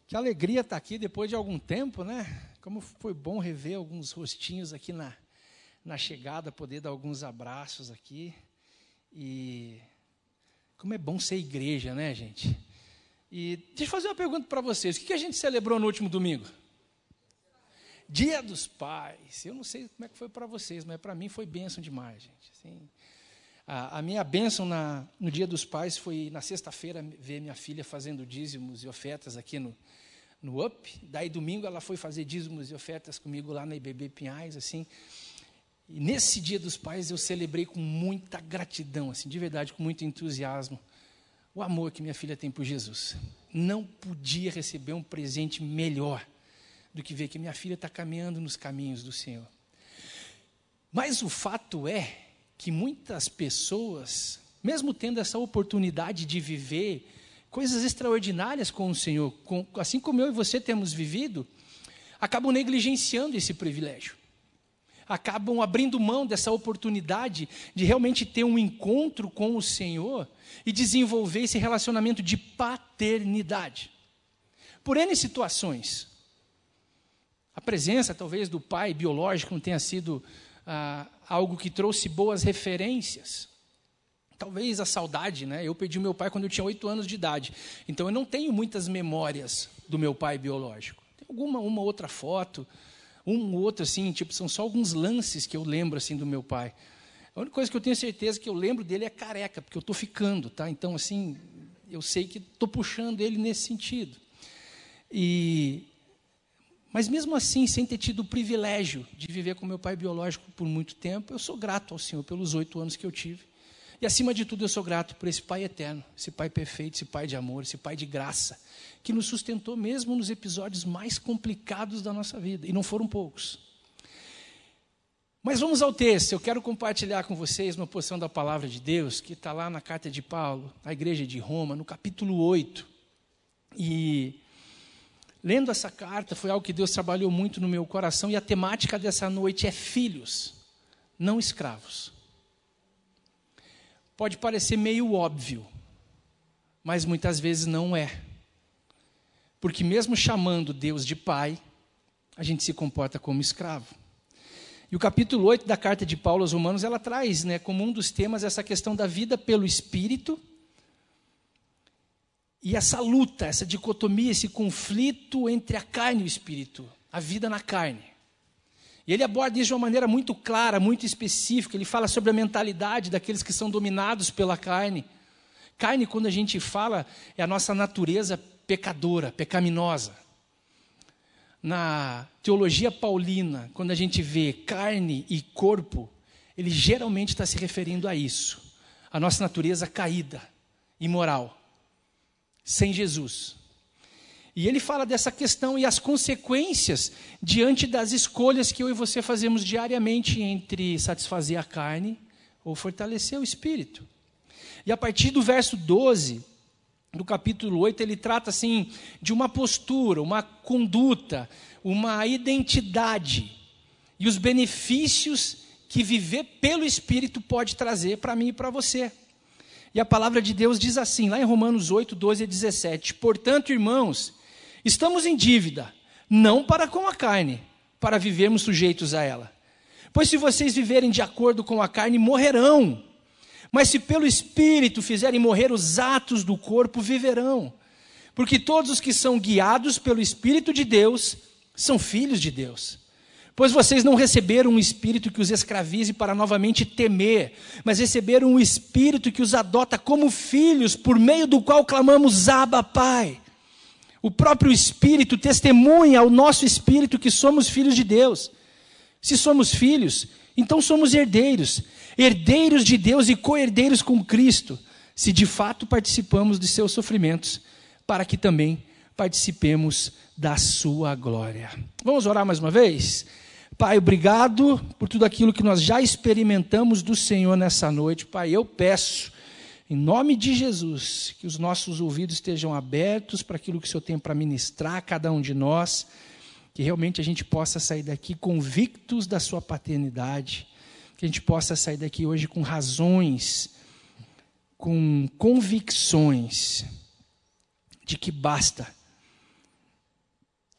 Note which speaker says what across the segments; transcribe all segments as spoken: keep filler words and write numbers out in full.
Speaker 1: Que alegria estar aqui depois de algum tempo, né? Como foi bom rever alguns rostinhos aqui na, na chegada, poder dar alguns abraços aqui. E como é bom ser igreja, né, gente? E deixa eu fazer uma pergunta para vocês. O que a gente celebrou no último domingo? Dia dos Pais. Eu não sei como é que foi para vocês, mas para mim foi bênção demais, gente. Assim, a, a minha bênção na, no Dia dos Pais foi, na sexta-feira, ver minha filha fazendo dízimos e ofertas aqui no, no U P. Daí, domingo, ela foi fazer dízimos e ofertas comigo lá na I B B Pinhais, assim. E nesse Dia dos Pais, eu celebrei com muita gratidão, assim, de verdade, com muito entusiasmo, o amor que minha filha tem por Jesus. Não podia receber um presente melhor do que ver que minha filha está caminhando nos caminhos do Senhor. Mas o fato é que muitas pessoas, mesmo tendo essa oportunidade de viver coisas extraordinárias com o Senhor, com, assim como eu e você temos vivido, acabam negligenciando esse privilégio. Acabam abrindo mão dessa oportunidade de realmente ter um encontro com o Senhor e desenvolver esse relacionamento de paternidade. Por N situações. A presença, talvez, do pai biológico não tenha sido ah, algo que trouxe boas referências. Talvez a saudade, né? Eu perdi o meu pai quando eu tinha oito anos de idade. Então, eu não tenho muitas memórias do meu pai biológico. Tem alguma uma outra foto, um ou outro, assim, tipo, são só alguns lances que eu lembro, assim, do meu pai. A única coisa que eu tenho certeza que eu lembro dele é careca, porque eu estou ficando, tá? Então, assim, eu sei que estou puxando ele nesse sentido. E... Mas, mesmo assim, sem ter tido o privilégio de viver com meu pai biológico por muito tempo, eu sou grato ao Senhor pelos oito anos que eu tive. E, acima de tudo, eu sou grato por esse Pai eterno, esse Pai perfeito, esse Pai de amor, esse Pai de graça, que nos sustentou mesmo nos episódios mais complicados da nossa vida. E não foram poucos. Mas vamos ao texto. Eu quero compartilhar com vocês uma porção da palavra de Deus, que está lá na carta de Paulo, à igreja de Roma, no capítulo oito. E... lendo essa carta, foi algo que Deus trabalhou muito no meu coração, e a temática dessa noite é filhos, não escravos. Pode parecer meio óbvio, mas muitas vezes não é. Porque mesmo chamando Deus de Pai, a gente se comporta como escravo. E o capítulo oito da carta de Paulo aos Romanos, ela traz, né, como um dos temas essa questão da vida pelo Espírito. E essa luta, essa dicotomia, esse conflito entre a carne e o espírito, a vida na carne. E ele aborda isso de uma maneira muito clara, muito específica. Ele fala sobre a mentalidade daqueles que são dominados pela carne. Carne, quando a gente fala, é a nossa natureza pecadora, pecaminosa. Na teologia paulina, quando a gente vê carne e corpo, ele geralmente está se referindo a isso. A nossa natureza caída, imoral. Sem Jesus. E ele fala dessa questão e as consequências diante das escolhas que eu e você fazemos diariamente entre satisfazer a carne ou fortalecer o espírito. E a partir do verso doze, do capítulo oito, ele trata assim de uma postura, uma conduta, uma identidade e os benefícios que viver pelo Espírito pode trazer para mim e para você. E a palavra de Deus diz assim, lá em Romanos oito, doze a dezessete, portanto, irmãos, estamos em dívida, não para com a carne, para vivermos sujeitos a ela. Pois se vocês viverem de acordo com a carne, morrerão. Mas se pelo Espírito fizerem morrer os atos do corpo, viverão. Porque todos os que são guiados pelo Espírito de Deus, são filhos de Deus. Pois vocês não receberam um espírito que os escravize para novamente temer, mas receberam um espírito que os adota como filhos, por meio do qual clamamos, Abba, Pai. O próprio Espírito testemunha ao nosso espírito que somos filhos de Deus. Se somos filhos, então somos herdeiros, herdeiros de Deus e co-herdeiros com Cristo, se de fato participamos de seus sofrimentos, para que também participemos da sua glória. Vamos orar mais uma vez? Pai, obrigado por tudo aquilo que nós já experimentamos do Senhor nessa noite. Pai, eu peço, em nome de Jesus, que os nossos ouvidos estejam abertos para aquilo que o Senhor tem para ministrar a cada um de nós, que realmente a gente possa sair daqui convictos da sua paternidade, que a gente possa sair daqui hoje com razões, com convicções de que basta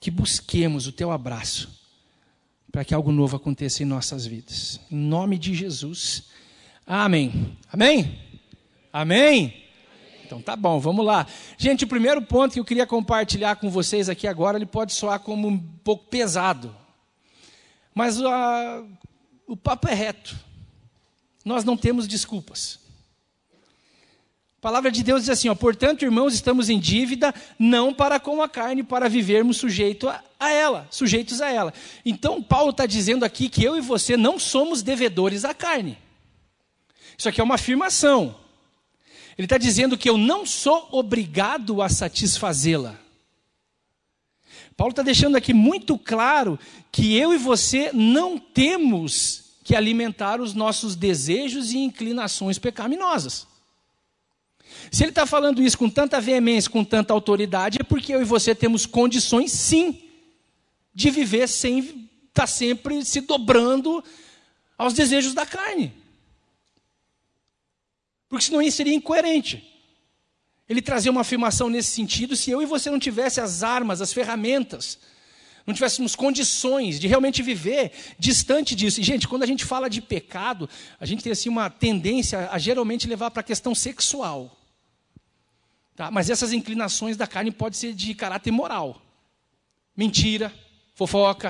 Speaker 1: que busquemos o teu abraço para que algo novo aconteça em nossas vidas. Em nome de Jesus. Amém. Amém? Amém? Então tá bom, vamos lá. Gente, o primeiro ponto que eu queria compartilhar com vocês aqui agora, ele pode soar como um pouco pesado. Mas uh, o papo é reto. Nós não temos desculpas. A palavra de Deus diz assim, ó, portanto, irmãos, estamos em dívida, não para com a carne, para vivermos sujeito a, a ela, sujeitos a ela. Então, Paulo está dizendo aqui que eu e você não somos devedores à carne. Isso aqui é uma afirmação. Ele está dizendo que eu não sou obrigado a satisfazê-la. Paulo está deixando aqui muito claro que eu e você não temos que alimentar os nossos desejos e inclinações pecaminosas. Se ele está falando isso com tanta veemência, com tanta autoridade, é porque eu e você temos condições, sim, de viver sem estar sempre se dobrando aos desejos da carne. Porque senão isso seria incoerente. Ele trazia uma afirmação nesse sentido, se eu e você não tivesse as armas, as ferramentas, não tivéssemos condições de realmente viver distante disso. E, gente, quando a gente fala de pecado, a gente tem assim, uma tendência a geralmente levar para a questão sexual. Tá? Mas essas inclinações da carne podem ser de caráter moral. Mentira, fofoca.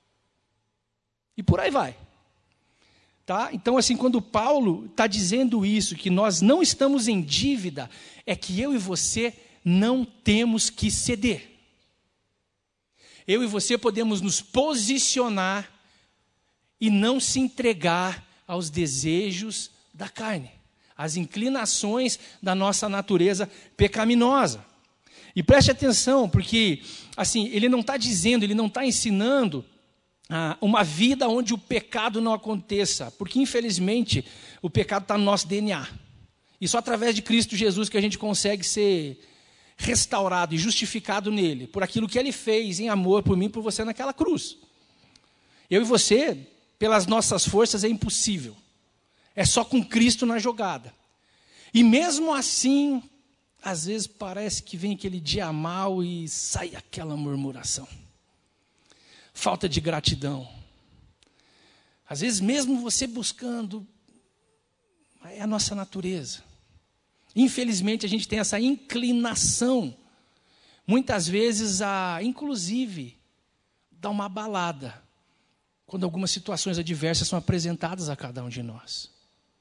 Speaker 1: E por aí vai. Tá? Então, assim, quando Paulo está dizendo isso, que nós não estamos em dívida, é que eu e você não temos que ceder. Eu e você podemos nos posicionar e não se entregar aos desejos da carne, às inclinações da nossa natureza pecaminosa. E preste atenção, porque assim, ele não está dizendo, ele não está ensinando Ah, uma vida onde o pecado não aconteça, porque infelizmente o pecado está no nosso D N A, e só através de Cristo Jesus que a gente consegue ser restaurado e justificado nele, por aquilo que ele fez em amor por mim e por você naquela cruz. Eu e você, pelas nossas forças é impossível, é só com Cristo na jogada, e mesmo assim, às vezes parece que vem aquele dia mal e sai aquela murmuração. Falta de gratidão. Às vezes mesmo você buscando, é a nossa natureza. Infelizmente a gente tem essa inclinação, muitas vezes a, inclusive, dar uma abalada, quando algumas situações adversas são apresentadas a cada um de nós.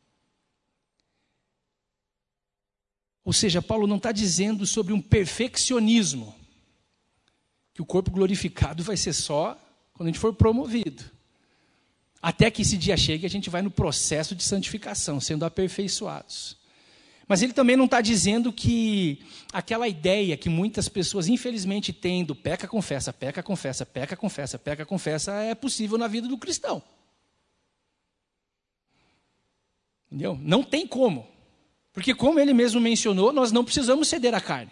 Speaker 1: Ou seja, Paulo não está dizendo sobre um perfeccionismo, que o corpo glorificado vai ser só quando a gente for promovido. Até que esse dia chegue, a gente vai no processo de santificação, sendo aperfeiçoados. Mas ele também não está dizendo que aquela ideia que muitas pessoas, infelizmente, têm do peca, confessa, peca, confessa, peca, confessa, peca, confessa, é possível na vida do cristão. Entendeu? Não tem como. Porque, como ele mesmo mencionou, nós não precisamos ceder à carne.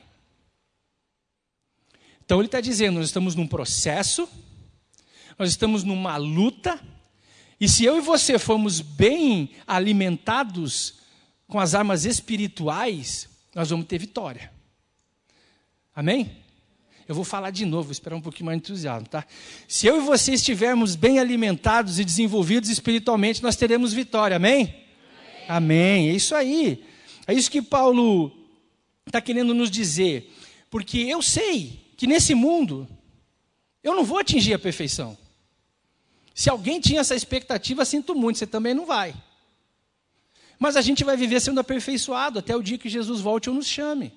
Speaker 1: Então, ele está dizendo, nós estamos num processo, nós estamos numa luta, e se eu e você formos bem alimentados com as armas espirituais, nós vamos ter vitória. Amém? Eu vou falar de novo, vou esperar um pouquinho mais de entusiasmo, tá? Se eu e você estivermos bem alimentados e desenvolvidos espiritualmente, nós teremos vitória, amém? Amém, amém. É isso aí. É isso que Paulo está querendo nos dizer. Porque eu sei que nesse mundo, eu não vou atingir a perfeição. Se alguém tinha essa expectativa, sinto muito, você também não vai. Mas a gente vai viver sendo aperfeiçoado até o dia que Jesus volte ou nos chame.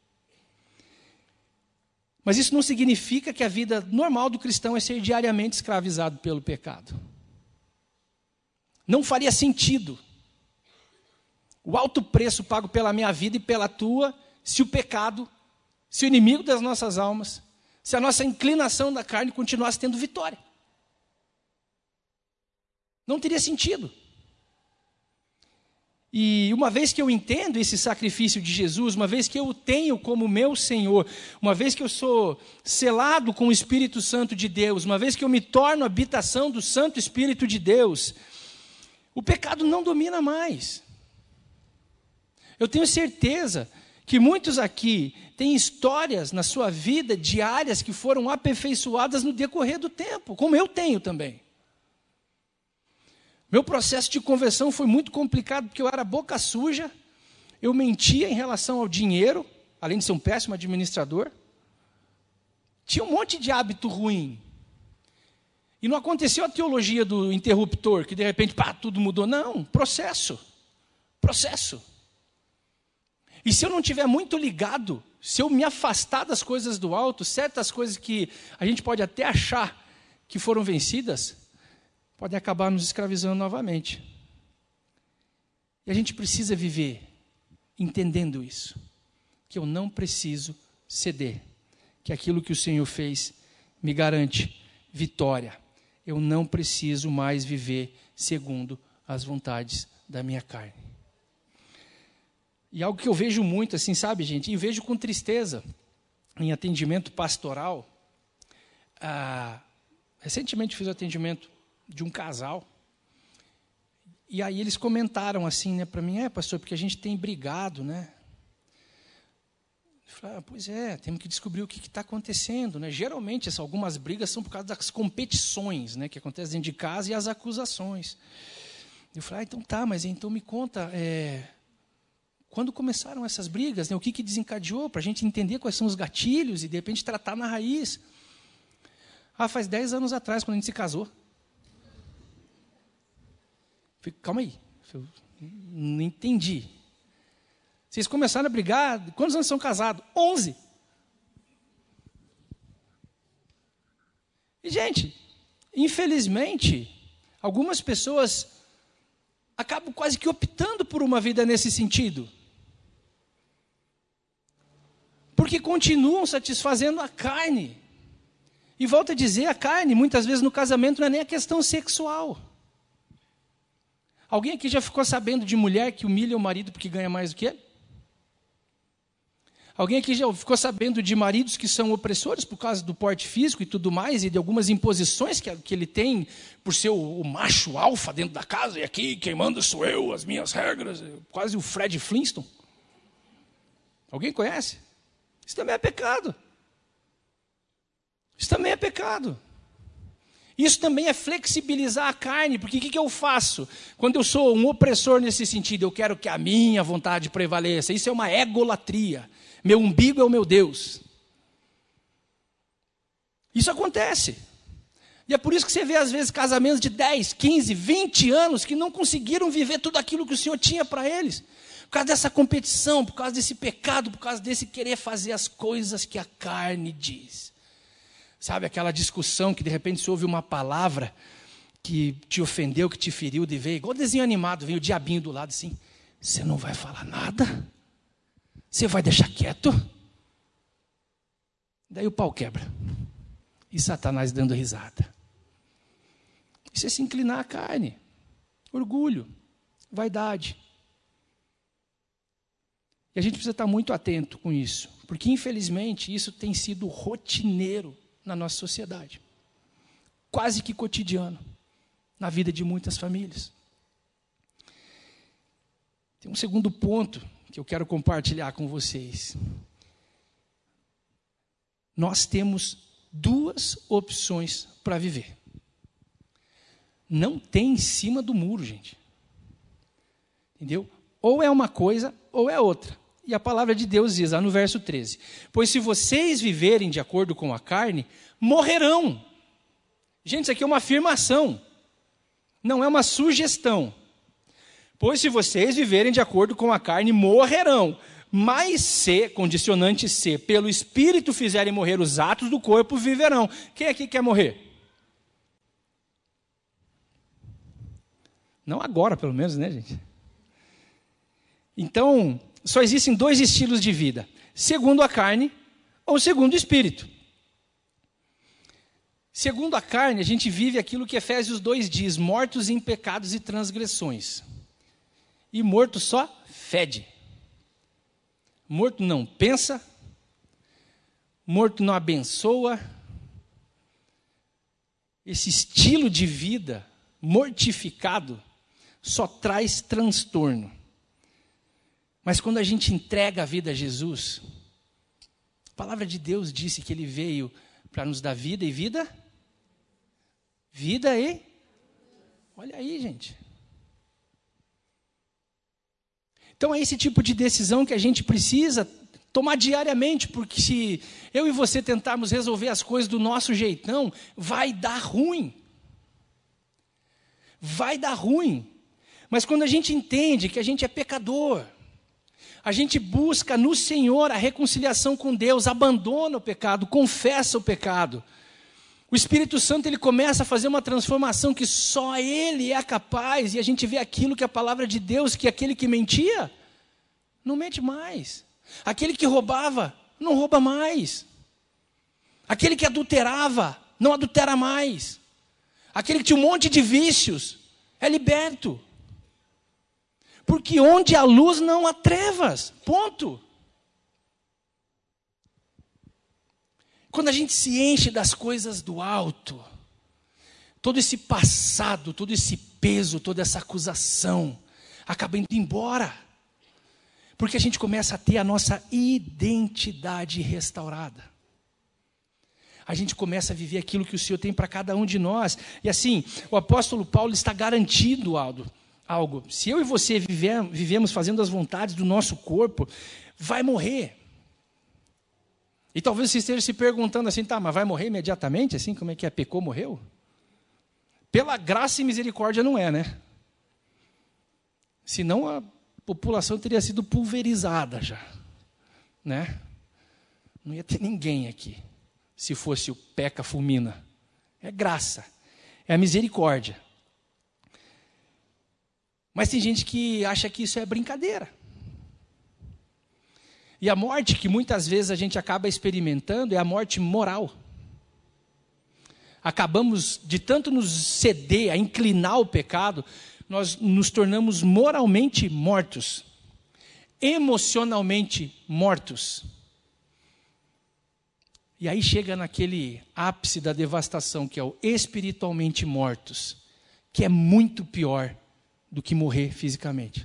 Speaker 1: Mas isso não significa que a vida normal do cristão é ser diariamente escravizado pelo pecado. Não faria sentido. O alto preço pago pela minha vida e pela tua, se o pecado, se o inimigo das nossas almas, se a nossa inclinação da carne continuasse tendo vitória. Não teria sentido. E uma vez que eu entendo esse sacrifício de Jesus, uma vez que eu o tenho como meu Senhor, uma vez que eu sou selado com o Espírito Santo de Deus, uma vez que eu me torno habitação do Santo Espírito de Deus, o pecado não domina mais. Eu tenho certeza que muitos aqui têm histórias na sua vida diárias que foram aperfeiçoadas no decorrer do tempo, como eu tenho também. Meu processo de conversão foi muito complicado, porque eu era boca suja, eu mentia em relação ao dinheiro, além de ser um péssimo administrador. Tinha um monte de hábito ruim. E não aconteceu a teologia do interruptor, que de repente, pá, tudo mudou. Não, processo. Processo. E se eu não estiver muito ligado, se eu me afastar das coisas do alto, certas coisas que a gente pode até achar que foram vencidas, podem acabar nos escravizando novamente. E a gente precisa viver entendendo isso, que eu não preciso ceder, que aquilo que o Senhor fez me garante vitória. Eu não preciso mais viver segundo as vontades da minha carne. E algo que eu vejo muito, assim, sabe, gente? E vejo com tristeza em atendimento pastoral. Ah, recentemente fiz o atendimento de um casal. E aí eles comentaram assim, né, para mim, é, pastor, porque a gente tem brigado, né? Eu falei, ah, pois é, temos que descobrir o que está acontecendo, né? Geralmente, essas, algumas brigas são por causa das competições, né, que acontecem dentro de casa e as acusações. Eu falei, ah, então tá, mas então me conta, é, quando começaram essas brigas, né, o que, que desencadeou, para a gente entender quais são os gatilhos e, de repente, tratar na raiz. Ah, faz dez anos atrás, quando a gente se casou. Falei, calma aí, eu não entendi. Vocês começaram a brigar, quantos anos são casados? onze. E, gente, infelizmente, algumas pessoas acabam quase que optando por uma vida nesse sentido. Porque continuam satisfazendo a carne. E volto a dizer, a carne, muitas vezes no casamento, não é nem a questão sexual. Alguém aqui já ficou sabendo de mulher que humilha o marido porque ganha mais do que ele? Alguém aqui já ficou sabendo de maridos que são opressores por causa do porte físico e tudo mais, e de algumas imposições que, que ele tem por ser o, o macho alfa dentro da casa, e aqui quem manda sou eu, as minhas regras, quase o Fred Flintstone? Alguém conhece? Isso também é pecado. Isso também é pecado. Isso também é flexibilizar a carne, porque o que, que eu faço? Quando eu sou um opressor nesse sentido, eu quero que a minha vontade prevaleça. Isso é uma egolatria. Meu umbigo é o meu Deus. Isso acontece. E é por isso que você vê, às vezes, casamentos de dez, quinze, vinte anos que não conseguiram viver tudo aquilo que o Senhor tinha para eles. Por causa dessa competição, por causa desse pecado, por causa desse querer fazer as coisas que a carne diz. Sabe, aquela discussão que de repente você ouve uma palavra que te ofendeu, que te feriu, de ver, igual desenho animado, vem o diabinho do lado assim, você não vai falar nada? Você vai deixar quieto? Daí o pau quebra. E Satanás dando risada. Isso é se inclinar à carne. Orgulho, vaidade. E a gente precisa estar muito atento com isso, porque infelizmente isso tem sido rotineiro na nossa sociedade, quase que cotidiano, na vida de muitas famílias. Tem um segundo ponto que eu quero compartilhar com vocês. Nós temos duas opções para viver. Não tem em cima do muro, gente. Entendeu? Ou é uma coisa, ou é outra. E a palavra de Deus diz, lá no verso treze, pois se vocês viverem de acordo com a carne, morrerão. Gente, isso aqui é uma afirmação, não é uma sugestão. Pois se vocês viverem de acordo com a carne, morrerão. Mas se, condicionante se, pelo Espírito fizerem morrer os atos do corpo, viverão. Quem aqui quer morrer? Não agora, pelo menos, né, gente? Então, só existem dois estilos de vida, segundo a carne ou segundo o Espírito. Segundo a carne, a gente vive aquilo que Efésios dois diz, mortos em pecados e transgressões. E morto só fede. Morto não pensa, morto não abençoa. Esse estilo de vida mortificado só traz transtorno. Mas quando a gente entrega a vida a Jesus, a palavra de Deus disse que Ele veio para nos dar vida e vida. Vida e... Olha aí, gente. Então é esse tipo de decisão que a gente precisa tomar diariamente, porque se eu e você tentarmos resolver as coisas do nosso jeitão, vai dar ruim. Vai dar ruim. Mas quando a gente entende que a gente é pecador, a gente busca no Senhor a reconciliação com Deus, abandona o pecado, confessa o pecado, o Espírito Santo ele começa a fazer uma transformação que só Ele é capaz, e a gente vê aquilo que a palavra de Deus, que aquele que mentia, não mente mais. Aquele que roubava, não rouba mais. Aquele que adulterava, não adultera mais. Aquele que tinha um monte de vícios, é liberto. Porque onde há luz não há trevas, ponto. Quando a gente se enche das coisas do alto, todo esse passado, todo esse peso, toda essa acusação, acaba indo embora. Porque a gente começa a ter a nossa identidade restaurada. A gente começa a viver aquilo que o Senhor tem para cada um de nós. E assim, o apóstolo Paulo está garantindo algo. algo. Se eu e você viver, vivemos fazendo as vontades do nosso corpo, vai morrer. E talvez você esteja se perguntando assim, tá, mas vai morrer imediatamente? Assim, como é que é? Pecou, morreu? Pela graça e misericórdia não é, né? Senão a população teria sido pulverizada já, né? Não ia ter ninguém aqui, se fosse o peca fulmina. É graça, é a misericórdia. Mas tem gente que acha que isso é brincadeira. E a morte que muitas vezes a gente acaba experimentando é a morte moral. Acabamos de tanto nos ceder, a inclinar ao pecado, nós nos tornamos moralmente mortos, emocionalmente mortos. E aí chega naquele ápice da devastação, que é o espiritualmente mortos, que é muito pior do que morrer fisicamente.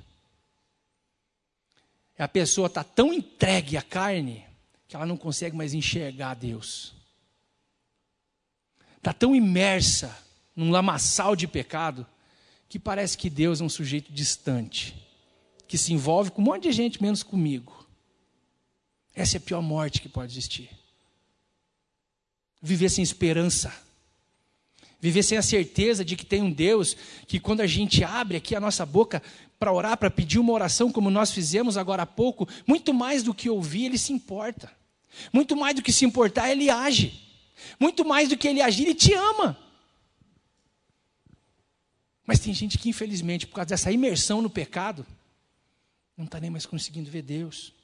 Speaker 1: A pessoa está tão entregue à carne que ela não consegue mais enxergar Deus. Está tão imersa num lamaçal de pecado que parece que Deus é um sujeito distante, que se envolve com um monte de gente, menos comigo. Essa é a pior morte que pode existir. Viver sem esperança. Viver sem a certeza de que tem um Deus que quando a gente abre aqui a nossa boca para orar, para pedir uma oração como nós fizemos agora há pouco, muito mais do que ouvir, Ele se importa. Muito mais do que se importar, Ele age. Muito mais do que Ele agir, Ele te ama. Mas tem gente que infelizmente, por causa dessa imersão no pecado, não está nem mais conseguindo ver Deus.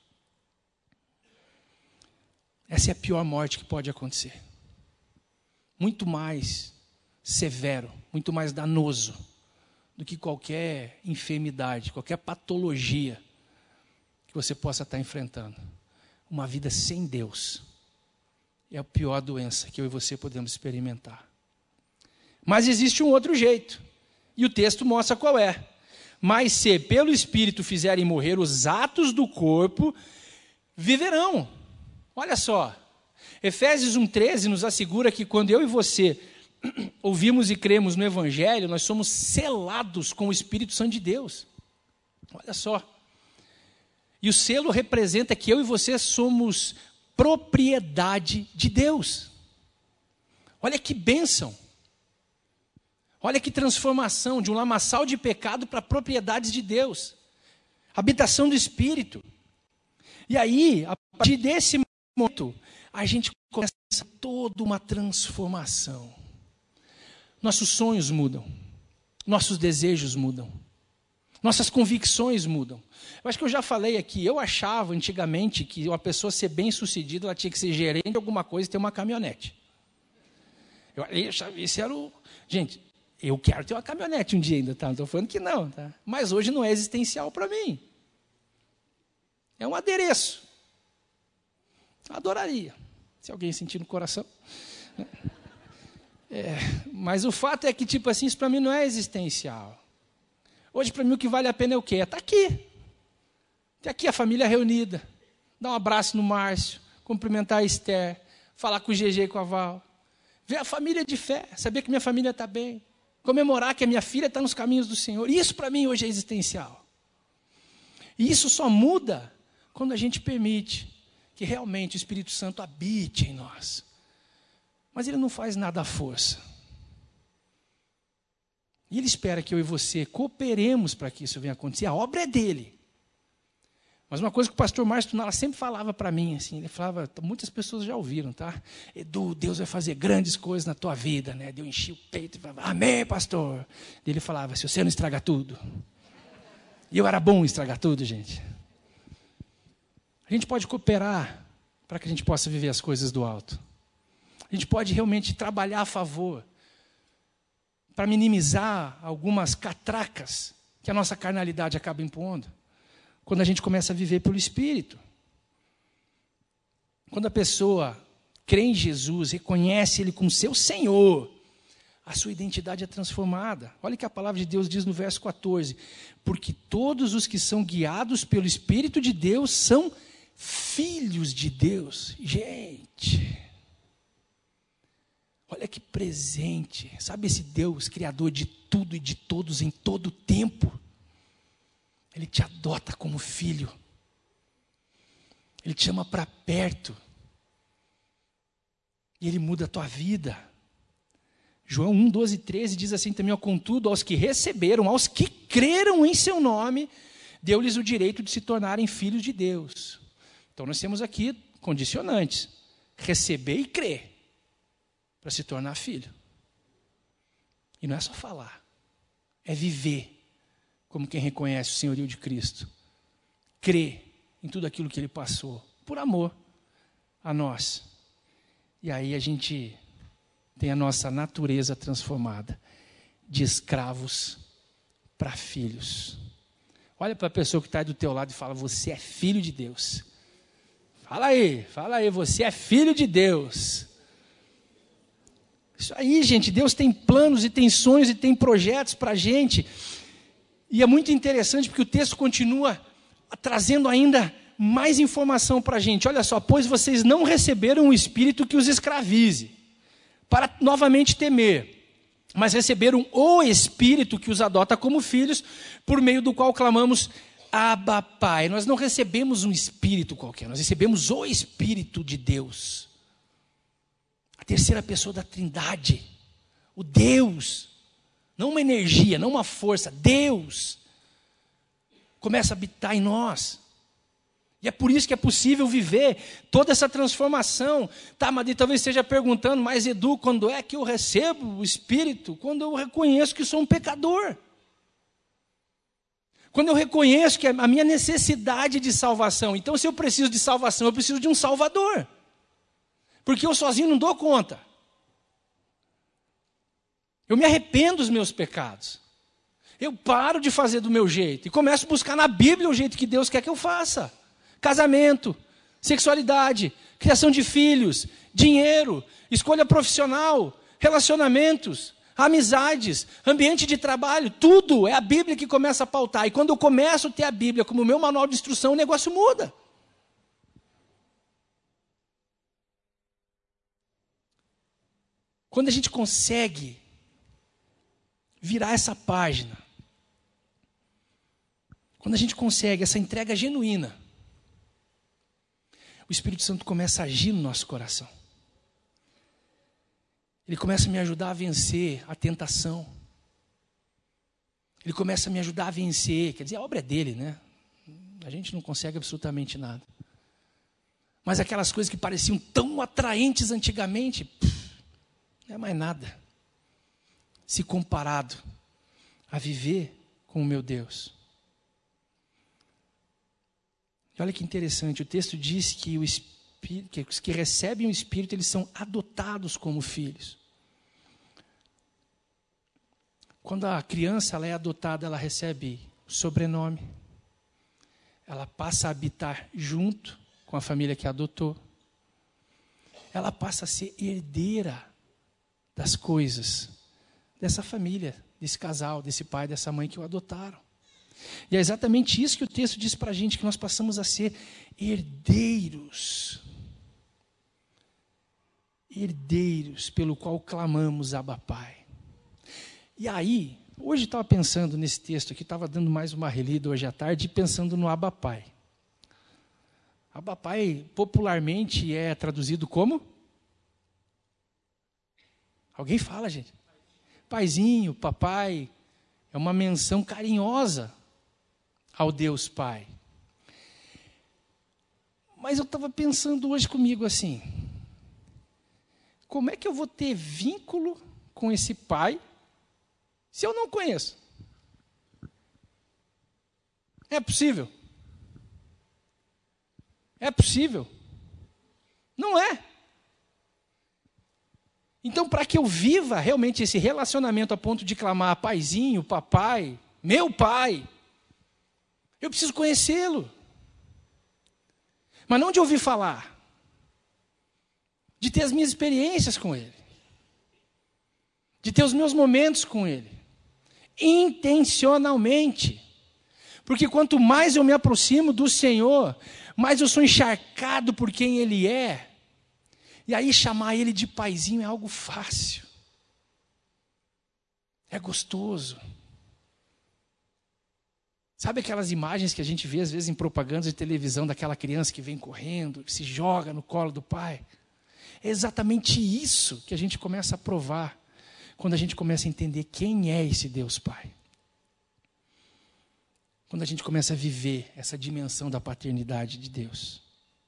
Speaker 1: Essa é a pior morte que pode acontecer. Muito mais severo, muito mais danoso do que qualquer enfermidade, qualquer patologia que você possa estar enfrentando. Uma vida sem Deus é a pior doença que eu e você podemos experimentar. Mas existe um outro jeito, e o texto mostra qual é. Mas se pelo Espírito fizerem morrer os atos do corpo, viverão. Olha só, Efésios um, treze nos assegura que quando eu e você ouvimos e cremos no Evangelho, nós somos selados com o Espírito Santo de Deus. Olha só. E o selo representa que eu e você somos propriedade de Deus. Olha que bênção. Olha que transformação de um lamaçal de pecado para propriedades de Deus. Habitação do Espírito. E aí, a partir desse momento, a gente começa toda uma transformação. Nossos sonhos mudam, nossos desejos mudam, nossas convicções mudam. Eu acho que eu já falei aqui, eu achava antigamente que uma pessoa ser bem-sucedida, ela tinha que ser gerente de alguma coisa e ter uma caminhonete. Eu achava, isso era o... Gente, eu quero ter uma caminhonete um dia ainda, tá? Não estou falando que não, tá? Mas hoje não é existencial para mim. É um adereço. Adoraria, se alguém sentir no coração. É, mas o fato é que, tipo assim, isso para mim não é existencial. Hoje, para mim, o que vale a pena é o quê? É estar aqui. Ter aqui a família reunida, dar um abraço no Márcio, cumprimentar a Esther, falar com o G G e com a Val, ver a família de fé, saber que minha família está bem, comemorar que a minha filha está nos caminhos do Senhor. Isso para mim hoje é existencial. E isso só muda quando a gente permite que realmente o Espírito Santo habite em nós. Mas ele não faz nada à força. E ele espera que eu e você cooperemos para que isso venha acontecer. A obra é dele. Mas uma coisa que o pastor Márcio Tunala sempre falava para mim, assim, ele falava, muitas pessoas já ouviram, tá? Edu, Deus vai fazer grandes coisas na tua vida, né? Eu enchi o peito e falava, amém, pastor. E ele falava, se você não estragar tudo. E eu era bom em estragar tudo, gente. A gente pode cooperar para que a gente possa viver as coisas do alto. A gente pode realmente trabalhar a favor para minimizar algumas catracas que a nossa carnalidade acaba impondo. Quando a gente começa a viver pelo Espírito. Quando a pessoa crê em Jesus, reconhece Ele como seu Senhor, a sua identidade é transformada. Olha o que a palavra de Deus diz no verso quatorze. Porque todos os que são guiados pelo Espírito de Deus são filhos de Deus. Gente, olha que presente. Sabe esse Deus, criador de tudo e de todos em todo o tempo? Ele te adota como filho. Ele te chama para perto. E Ele muda a tua vida. João um, doze, treze diz assim também, ó, contudo, aos que receberam, aos que creram em seu nome, deu-lhes o direito de se tornarem filhos de Deus. Então nós temos aqui condicionantes. Receber e crer para se tornar filho. E não é só falar, é viver como quem reconhece o senhorio de Cristo. Crê em tudo aquilo que Ele passou, por amor a nós. E aí a gente tem a nossa natureza transformada, de escravos para filhos. Olha para a pessoa que está aí do teu lado e fala, você é filho de Deus. Fala aí, fala aí, você é filho de Deus. Isso aí, gente, Deus tem planos e tem sonhos e tem projetos para a gente. E é muito interessante porque o texto continua trazendo ainda mais informação para a gente. Olha só, pois vocês não receberam um espírito que os escravize, para novamente temer, mas receberam o Espírito que os adota como filhos, por meio do qual clamamos, Abba, Pai. Nós não recebemos um espírito qualquer, nós recebemos o Espírito de Deus. A terceira pessoa da Trindade, o Deus, não uma energia, não uma força, Deus, começa a habitar em nós. E é por isso que é possível viver toda essa transformação. Tá, mas talvez esteja perguntando, mas Edu, quando é que eu recebo o Espírito? Quando eu reconheço que sou um pecador. Quando eu reconheço que a minha necessidade de salvação. Então, se eu preciso de salvação, eu preciso de um Salvador. Porque eu sozinho não dou conta. Eu me arrependo dos meus pecados. Eu paro de fazer do meu jeito e começo a buscar na Bíblia o jeito que Deus quer que eu faça. Casamento, sexualidade, criação de filhos, dinheiro, escolha profissional, relacionamentos, amizades, ambiente de trabalho, tudo é a Bíblia que começa a pautar. E quando eu começo a ter a Bíblia como meu manual de instrução, o negócio muda. Quando a gente consegue virar essa página, quando a gente consegue essa entrega genuína, o Espírito Santo começa a agir no nosso coração. Ele começa a me ajudar a vencer a tentação. Ele começa a me ajudar a vencer, quer dizer, a obra é dele, né? A gente não consegue absolutamente nada. Mas aquelas coisas que pareciam tão atraentes antigamente, pff, não é mais nada. Se comparado a viver com o meu Deus. E olha que interessante, o texto diz que, o Espírito, que os que recebem o Espírito, eles são adotados como filhos. Quando a criança ela é adotada, ela recebe sobrenome. Ela passa a habitar junto com a família que a adotou. Ela passa a ser herdeira das coisas dessa família, desse casal, desse pai, dessa mãe que o adotaram. E é exatamente isso que o texto diz para a gente, que nós passamos a ser herdeiros. Herdeiros, pelo qual clamamos, Abba Pai. E aí, hoje estava pensando nesse texto aqui, estava dando mais uma relida hoje à tarde, pensando no Abba Pai. Abba Pai, popularmente, é traduzido como? Alguém fala, gente? Paizinho, papai. É uma menção carinhosa ao Deus Pai. Mas eu estava pensando hoje comigo assim, como é que eu vou ter vínculo com esse Pai se eu não conheço? É possível? É possível? Não é. Então, para que eu viva realmente esse relacionamento a ponto de clamar paizinho, papai, meu pai, eu preciso conhecê-lo. Mas não de ouvir falar, de ter as minhas experiências com ele, de ter os meus momentos com ele, intencionalmente. Porque quanto mais eu me aproximo do Senhor, mais eu sou encharcado por quem Ele é. E aí chamar Ele de paizinho é algo fácil. É gostoso. Sabe aquelas imagens que a gente vê às vezes em propagandas de televisão daquela criança que vem correndo, que se joga no colo do pai? É exatamente isso que a gente começa a provar quando a gente começa a entender quem é esse Deus Pai. Quando a gente começa a viver essa dimensão da paternidade de Deus.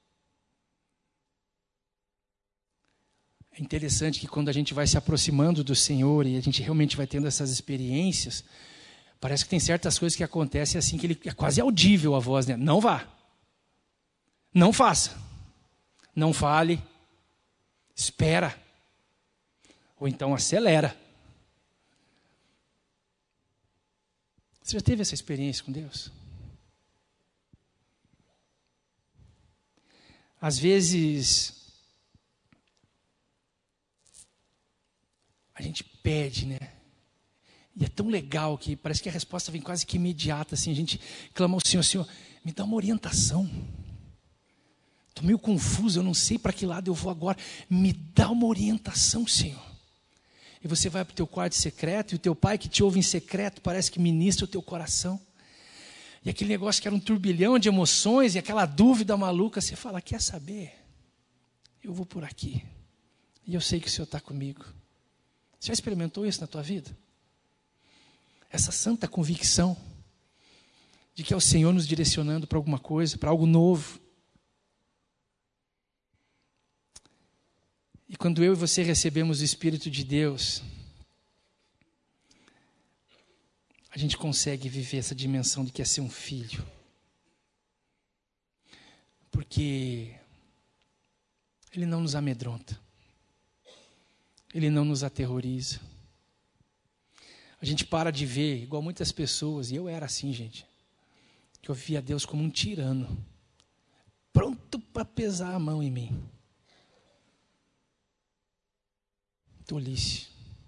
Speaker 1: É interessante que quando a gente vai se aproximando do Senhor e a gente realmente vai tendo essas experiências, parece que tem certas coisas que acontecem assim, que ele, é quase audível a voz, né? Não vá. Não faça. Não fale. Espera. Ou então acelera. Você já teve essa experiência com Deus? Às vezes, a gente pede, né? E é tão legal que parece que a resposta vem quase que imediata, assim, a gente clama ao Senhor, Senhor, me dá uma orientação. Estou meio confuso, eu não sei para que lado eu vou agora. Me dá uma orientação, Senhor. E você vai para o teu quarto secreto, e o teu pai que te ouve em secreto parece que ministra o teu coração. E aquele negócio que era um turbilhão de emoções, e aquela dúvida maluca, você fala, quer saber? Eu vou por aqui. E eu sei que o Senhor está comigo. Você já experimentou isso na tua vida? Essa santa convicção de que é o Senhor nos direcionando para alguma coisa, para algo novo. E quando eu e você recebemos o Espírito de Deus, a gente consegue viver essa dimensão de que é ser um filho. Porque Ele não nos amedronta. Ele não nos aterroriza. A gente para de ver, igual muitas pessoas, e eu era assim, gente, que eu via Deus como um tirano, pronto para pesar a mão em mim. Tolice.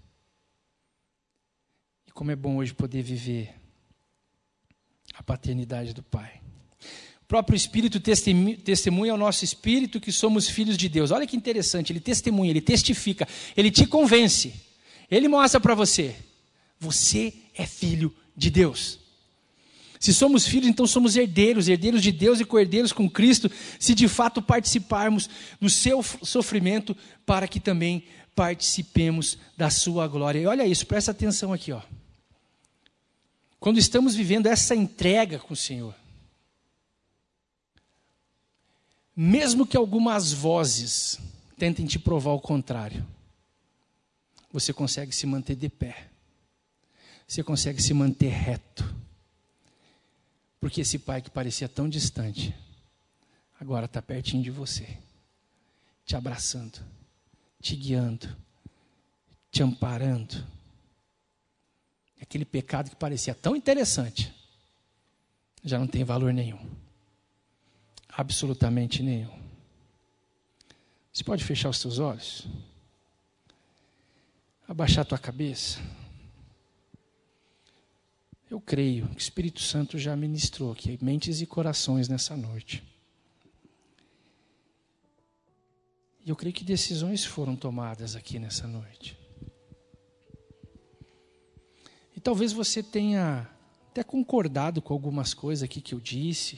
Speaker 1: E como é bom hoje poder viver a paternidade do Pai. O próprio Espírito testemunha ao nosso Espírito que somos filhos de Deus. Olha que interessante, Ele testemunha, Ele testifica, Ele te convence. Ele mostra para você, você é filho de Deus. Se somos filhos, então somos herdeiros, herdeiros de Deus e co-herdeiros com Cristo, se de fato participarmos do seu sofrimento, para que também participemos da sua glória. E olha isso, presta atenção aqui, ó. Quando estamos vivendo essa entrega com o Senhor, mesmo que algumas vozes tentem te provar o contrário, você consegue se manter de pé. Você consegue se manter reto. Porque esse Pai que parecia tão distante, agora está pertinho de você, te abraçando, te guiando, te amparando. Aquele pecado que parecia tão interessante, já não tem valor nenhum. Absolutamente nenhum. Você pode fechar os seus olhos? Abaixar a tua cabeça? Eu Eu creio que o Espírito Santo já ministrou aqui mentes e corações nessa noite. E eu creio que decisões foram tomadas aqui nessa noite. E talvez você tenha até concordado com algumas coisas aqui que eu disse.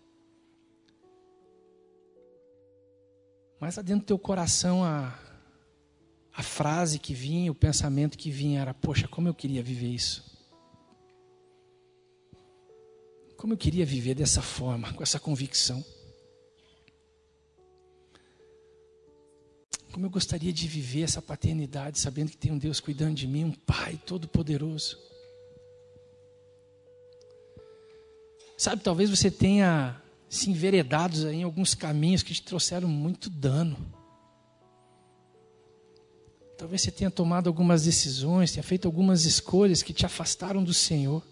Speaker 1: Mas lá dentro do teu coração a, a frase que vinha, o pensamento que vinha era: poxa, como eu queria viver isso. Como eu queria viver dessa forma, com essa convicção. Como eu gostaria de viver essa paternidade, sabendo que tem um Deus cuidando de mim, um Pai todo-poderoso. Sabe, talvez você tenha se enveredado em alguns caminhos que te trouxeram muito dano. Talvez você tenha tomado algumas decisões, tenha feito algumas escolhas que te afastaram do Senhor.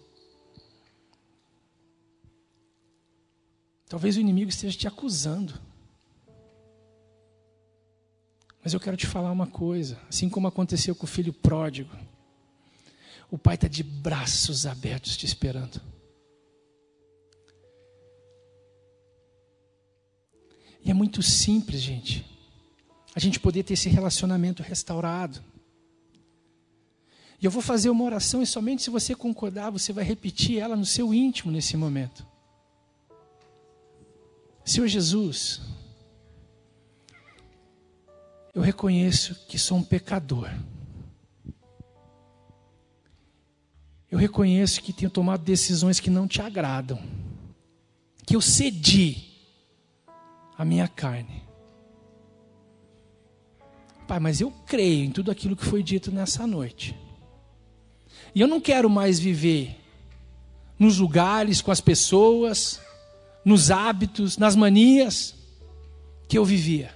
Speaker 1: Talvez o inimigo esteja te acusando. Mas eu quero te falar uma coisa, assim como aconteceu com o filho pródigo, o pai está de braços abertos te esperando. E é muito simples, gente, a gente poder ter esse relacionamento restaurado. E eu vou fazer uma oração e somente se você concordar, você vai repetir ela no seu íntimo nesse momento. Senhor Jesus, eu reconheço que sou um pecador. Eu reconheço que tenho tomado decisões que não te agradam. Que eu cedi a minha carne. Pai, mas eu creio em tudo aquilo que foi dito nessa noite. E eu não quero mais viver nos lugares, com as pessoas, nos hábitos, nas manias que eu vivia.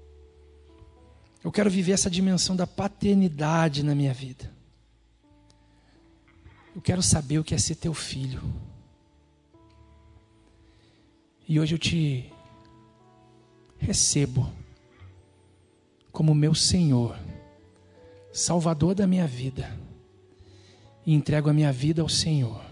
Speaker 1: Eu quero viver essa dimensão da paternidade na minha vida. Eu quero saber o que é ser teu filho. E hoje eu te recebo como meu Senhor, Salvador da minha vida, e entrego a minha vida ao Senhor.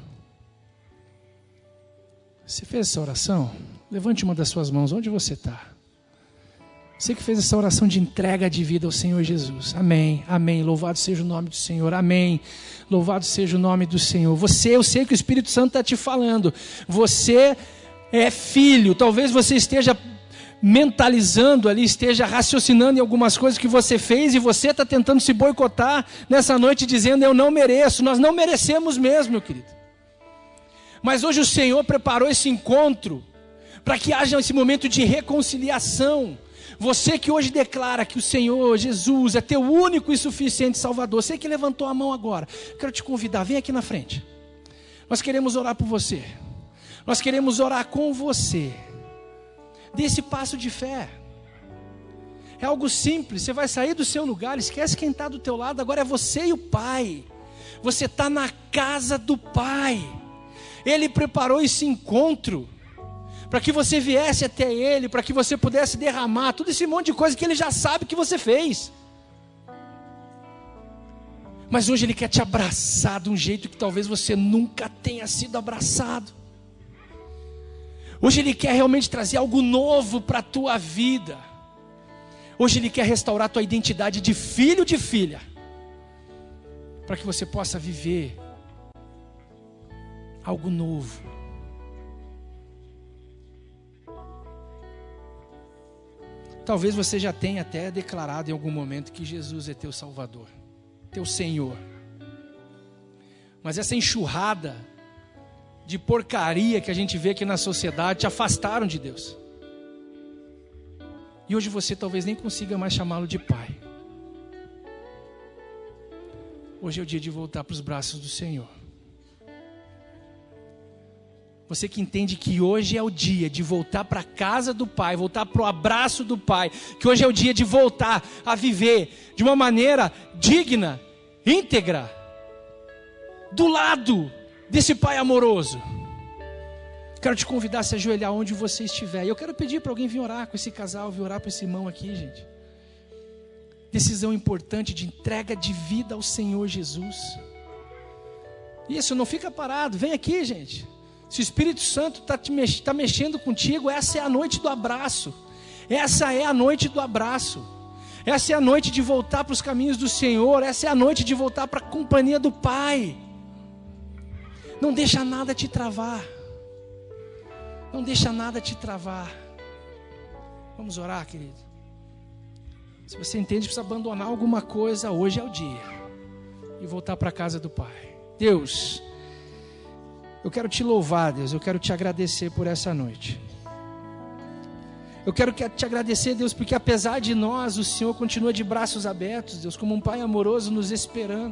Speaker 1: Você fez essa oração? Levante uma das suas mãos, onde você está? Você que fez essa oração de entrega de vida ao Senhor Jesus. Amém, amém. Louvado seja o nome do Senhor. Amém. Louvado seja o nome do Senhor. Você, eu sei que o Espírito Santo está te falando. Você é filho. Talvez você esteja mentalizando ali, esteja raciocinando em algumas coisas que você fez e você está tentando se boicotar nessa noite dizendo: eu não mereço. Nós não merecemos mesmo, meu querido. Mas hoje o Senhor preparou esse encontro para que haja esse momento de reconciliação. Você que hoje declara que o Senhor Jesus é teu único e suficiente Salvador, você que levantou a mão agora, quero te convidar, vem aqui na frente. Nós queremos orar por você. Nós queremos orar com você. Dê esse passo de fé. É algo simples, você vai sair do seu lugar, esquece quem está do teu lado, agora é você e o Pai. Você está na casa do Pai. Ele preparou esse encontro para que você viesse até Ele, para que você pudesse derramar todo esse monte de coisa que Ele já sabe que você fez. Mas hoje Ele quer te abraçar de um jeito que talvez você nunca tenha sido abraçado. Hoje Ele quer realmente trazer algo novo para a tua vida. Hoje Ele quer restaurar a tua identidade de filho, de filha, para que você possa viver algo novo. Talvez você já tenha até declarado em algum momento que Jesus é teu Salvador, teu Senhor. Mas essa enxurrada de porcaria que a gente vê aqui na sociedade te afastaram de Deus. E hoje você talvez nem consiga mais chamá-lo de Pai. Hoje é o dia de voltar para os braços do Senhor. Você que entende que hoje é o dia de voltar para a casa do Pai, voltar para o abraço do Pai, que hoje é o dia de voltar a viver de uma maneira digna, íntegra, do lado desse Pai amoroso. Quero te convidar a se ajoelhar onde você estiver. E eu quero pedir para alguém vir orar com esse casal, vir orar para esse irmão aqui, gente. Decisão importante de entrega de vida ao Senhor Jesus. Isso, não fica parado, vem aqui, gente. Se o Espírito Santo está mex- tá mexendo contigo, essa é a noite do abraço. Essa é a noite do abraço. Essa é a noite de voltar para os caminhos do Senhor. Essa é a noite de voltar para a companhia do Pai. Não deixa nada te travar. Não deixa nada te travar. Vamos orar, querido. Se você entende que precisa abandonar alguma coisa, hoje é o dia. E voltar para a casa do Pai. Deus, eu quero te louvar, Deus. Eu quero te agradecer por essa noite. Eu quero te agradecer, Deus, porque apesar de nós, o Senhor continua de braços abertos, Deus, como um Pai amoroso nos esperando.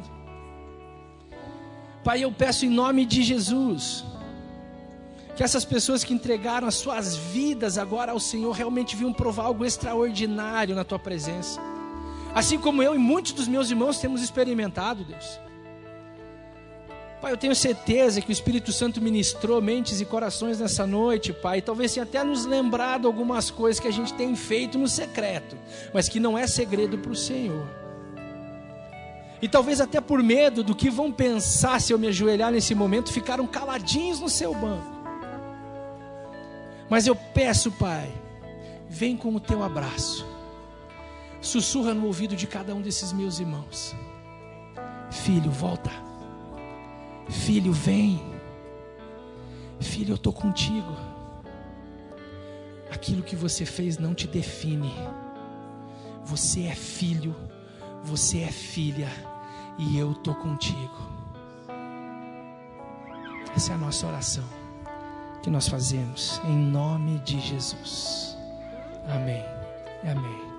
Speaker 1: Pai, eu peço em nome de Jesus, que essas pessoas que entregaram as suas vidas agora ao Senhor, realmente venham provar algo extraordinário na Tua presença. Assim como eu e muitos dos meus irmãos temos experimentado, Deus. Pai, eu tenho certeza que o Espírito Santo ministrou mentes e corações nessa noite, Pai. Talvez tenha até nos lembrado algumas coisas que a gente tem feito no secreto, mas que não é segredo para o Senhor. E talvez até por medo do que vão pensar se eu me ajoelhar nesse momento, ficaram caladinhos no seu banco. Mas eu peço, Pai, vem com o teu abraço. Sussurra no ouvido de cada um desses meus irmãos. Filho, volta. Filho, vem. Filho, eu estou contigo. Aquilo que você fez não te define. Você é filho, você é filha, e eu estou contigo. Essa é a nossa oração que nós fazemos em nome de Jesus. Amém. Amém.